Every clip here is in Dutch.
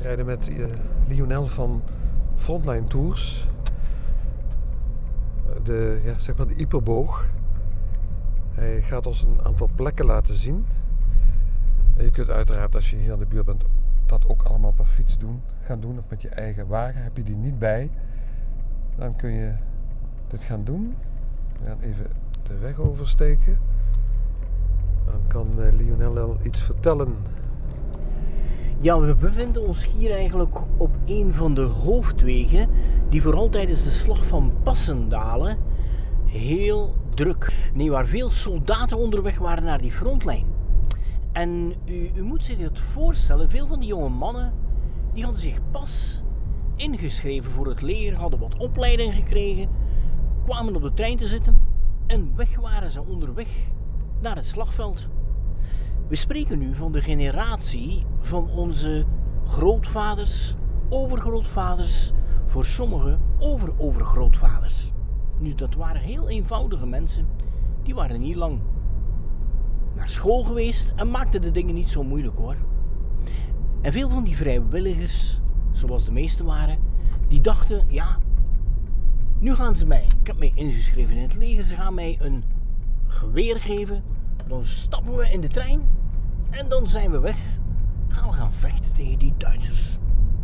rijden met Lionel van Frontline Tours. Zeg maar de Ieperboog. Hij gaat ons een aantal plekken laten zien. En je kunt uiteraard, als je hier aan de buurt bent, dat ook allemaal per fiets gaan doen. Of met je eigen wagen. Heb je die niet bij, dan kun je dit gaan doen. We gaan even de weg oversteken. Dan kan Lionel al iets vertellen. Ja, we bevinden ons hier eigenlijk op een van de hoofdwegen die vooral tijdens de slag van Passendalen heel druk. Nee, waar veel soldaten onderweg waren naar die frontlijn. En u moet zich het voorstellen, veel van die jonge mannen die hadden zich pas ingeschreven voor het leger, hadden wat opleiding gekregen, kwamen op de trein te zitten en weg waren ze onderweg naar het slagveld. We spreken nu van de generatie van onze grootvaders, overgrootvaders, voor sommigen overgrootvaders. Nu, dat waren heel eenvoudige mensen, die waren niet lang naar school geweest en maakten de dingen niet zo moeilijk hoor. En veel van die vrijwilligers, zoals de meeste waren, die dachten, ja, nu gaan ze mij, ik heb mij ingeschreven in het leger, ze gaan mij een geweer geven, dan stappen we in de trein en dan zijn we weg. Gaan we gaan vechten tegen die Duitsers.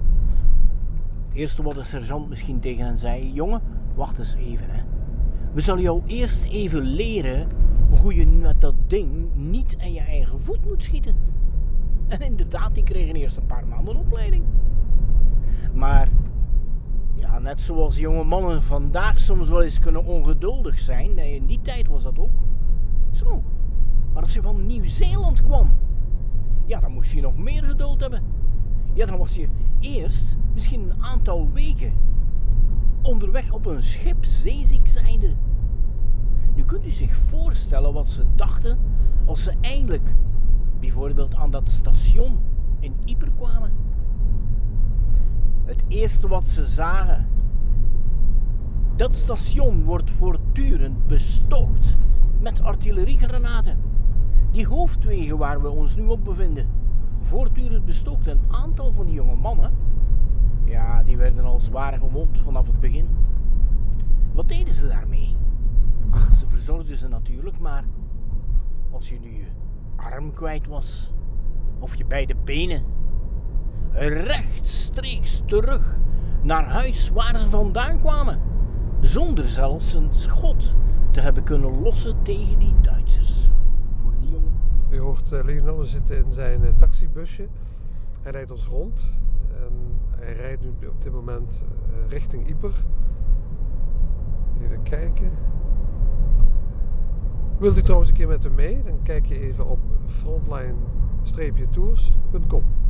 Het eerste wat de sergeant misschien tegen hen zei, jongen, wacht eens even hè. We zullen jou eerst even leren hoe je met dat ding niet in je eigen voet moet schieten. En inderdaad, die kregen eerst een paar maanden opleiding. Maar ja, net zoals jonge mannen vandaag soms wel eens kunnen ongeduldig zijn, nee, in die tijd was dat ook zo. Maar als je van Nieuw-Zeeland kwam, ja, dan moest je nog meer geduld hebben. Ja, dan was je eerst misschien een aantal weken onderweg op een schip zeeziek zijnde. Nu kunt u zich voorstellen wat ze dachten als ze eindelijk bijvoorbeeld aan dat station in Ieper kwamen. Het eerste wat ze zagen, dat station wordt voortdurend bestookt met artilleriegranaten. Die hoofdwegen waar we ons nu op bevinden, voortdurend bestookt. Een aantal van die jonge mannen, ja, die werden al zwaar gewond vanaf het begin. Wat deden ze daarmee? Ach, ze verzorgden ze natuurlijk, maar als je nu je arm kwijt was, of je beide benen, rechtstreeks terug naar huis waar ze vandaan kwamen, zonder zelfs een schot te hebben kunnen lossen tegen die Duitsers. Voor die jongen. U hoort Lionel, we zitten in zijn taxibusje. Hij rijdt ons rond en hij rijdt nu op dit moment richting Ieper. Even kijken. Wilt u trouwens een keer met hem mee? Dan kijk je even op frontline-tours.com.